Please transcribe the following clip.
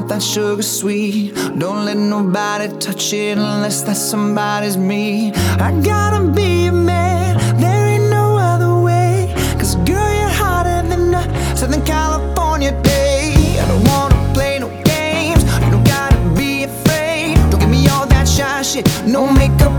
that sugar sweet. Don't let nobody touch it unless that somebody's me. I gotta be a man, there ain't no other way. Cause girl, you're hotter than a Southern California day. I don't wanna play no games, you don't gotta be afraid. Don't give me all that shy shit, no makeup